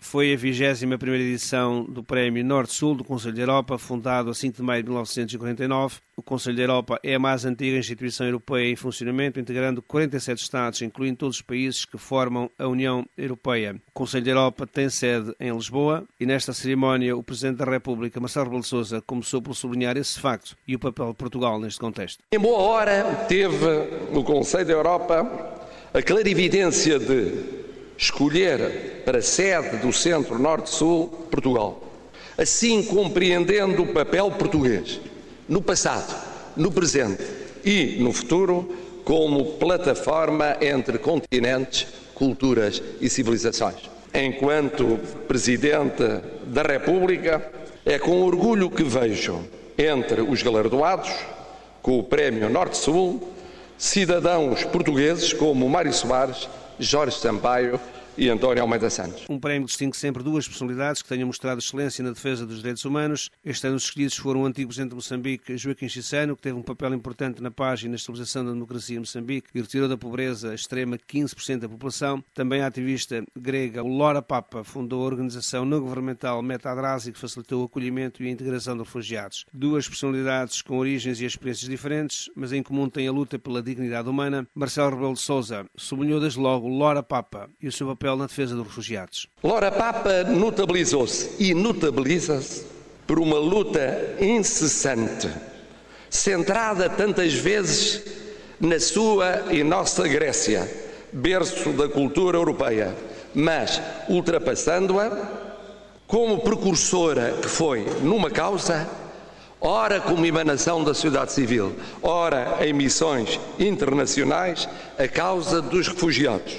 Foi a 21ª edição do Prémio Norte-Sul do Conselho da Europa, fundado a 5 de maio de 1949. O Conselho da Europa é a mais antiga instituição europeia em funcionamento, integrando 47 Estados, incluindo todos os países que formam a União Europeia. O Conselho da Europa tem sede em Lisboa e nesta cerimónia o Presidente da República, Marcelo Rebelo de Sousa, começou por sublinhar esse facto e o papel de Portugal neste contexto. Em boa hora teve no Conselho da Europa a clarividência de escolher para sede do Centro Norte-Sul Portugal, assim compreendendo o papel português no passado, no presente e no futuro como plataforma entre continentes, culturas e civilizações. Enquanto Presidente da República, é com orgulho que vejo entre os galardoados com o Prémio Norte-Sul cidadãos portugueses como Mário Soares, Jorge Sampaio e António Almeida Santos. Um prémio distingue sempre duas personalidades que tenham mostrado excelência na defesa dos direitos humanos. Este ano os escolhidos foram o antigo presidente de Moçambique, Joaquim Chissano, que teve um papel importante na paz e na estabilização da democracia em Moçambique e retirou da pobreza extrema 15% da população. Também a ativista grega Laura Papa fundou a organização não governamental Metadrasi, que facilitou o acolhimento e a integração de refugiados. Duas personalidades com origens e experiências diferentes, mas em comum têm a luta pela dignidade humana. Marcelo Rebelo de Sousa sublinhou desde logo Laura Papa e o seu papel na defesa dos refugiados. Laura Papa notabilizou-se e notabiliza-se por uma luta incessante, centrada tantas vezes na sua e nossa Grécia, berço da cultura europeia, mas ultrapassando-a como precursora que foi numa causa, ora como emanação da sociedade civil, ora em missões internacionais, a causa dos refugiados.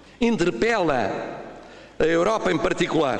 Interpela a Europa em particular,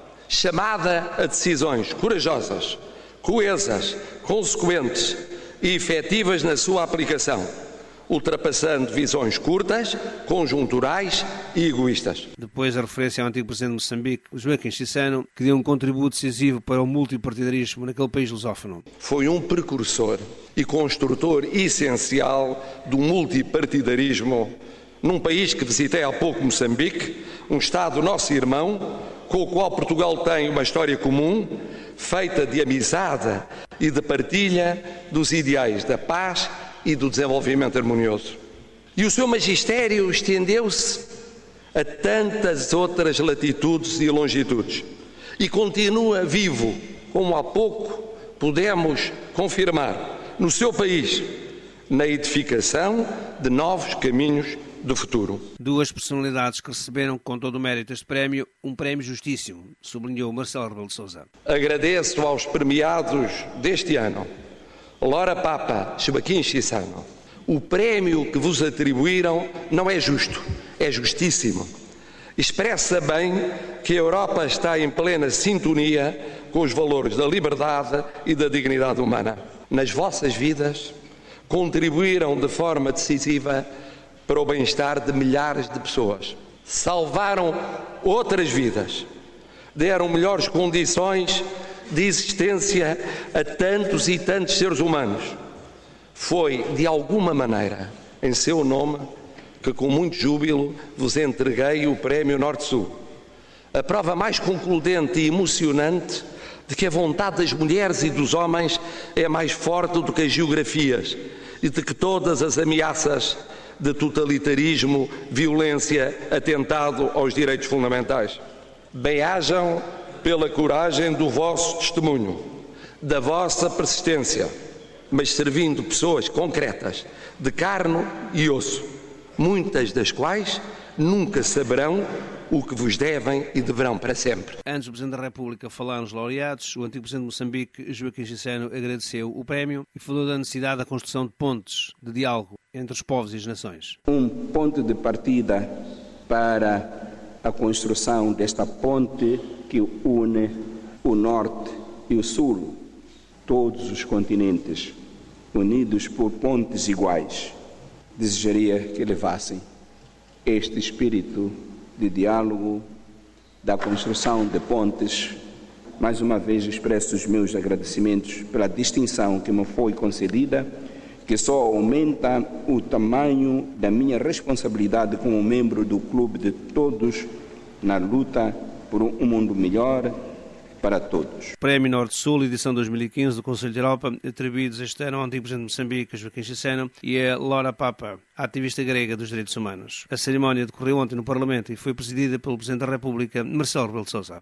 chamada a decisões corajosas, coesas, consequentes e efetivas na sua aplicação, ultrapassando visões curtas, conjunturais e egoístas. Depois a referência ao antigo presidente de Moçambique, Joaquim Chissano, que deu um contributo decisivo para o multipartidarismo naquele país lusófono. Foi um precursor e construtor essencial do multipartidarismo num país que visitei há pouco, Moçambique, um Estado nosso irmão, com o qual Portugal tem uma história comum, feita de amizade e de partilha dos ideais da paz e do desenvolvimento harmonioso. E o seu magistério estendeu-se a tantas outras latitudes e longitudes e continua vivo, como há pouco pudemos confirmar, no seu país, na edificação de novos caminhos do futuro. Duas personalidades que receberam com todo o mérito este prémio, um prémio justíssimo, sublinhou Marcelo Rebelo de Sousa. Agradeço aos premiados deste ano, Laura Papa, Joaquim Chissano. O prémio que vos atribuíram não é justo, é justíssimo. Expressa bem que a Europa está em plena sintonia com os valores da liberdade e da dignidade humana. Nas vossas vidas, contribuíram de forma decisiva para o bem-estar de milhares de pessoas. Salvaram outras vidas, deram melhores condições de existência a tantos e tantos seres humanos. Foi, de alguma maneira, em seu nome, que com muito júbilo vos entreguei o Prémio Norte-Sul. A prova mais concludente e emocionante de que a vontade das mulheres e dos homens é mais forte do que as geografias e de que todas as ameaças de totalitarismo, violência, atentado aos direitos fundamentais. Bem-ajam pela coragem do vosso testemunho, da vossa persistência, mas servindo pessoas concretas, de carne e osso, muitas das quais nunca saberão o que vos devem e deverão para sempre. Antes do Presidente da República falar nos laureados, o antigo Presidente de Moçambique, Joaquim Chissano, agradeceu o prémio e falou da necessidade da construção de pontes de diálogo entre os povos e as nações. Um ponto de partida para a construção desta ponte que une o Norte e o Sul, todos os continentes, unidos por pontes iguais. Desejaria que levassem este espírito de diálogo, da construção de pontes. Mais uma vez expresso os meus agradecimentos pela distinção que me foi concedida, que só aumenta o tamanho da minha responsabilidade como membro do clube de todos na luta por um mundo melhor para todos. Prémio Norte-Sul, edição 2015 do Conselho de Europa, atribuídos este ano ao antigo presidente de Moçambique, Joaquim Chissano, e a Laura Papa, a ativista grega dos direitos humanos. A cerimónia decorreu ontem no Parlamento e foi presidida pelo Presidente da República, Marcelo Rebelo de Sousa.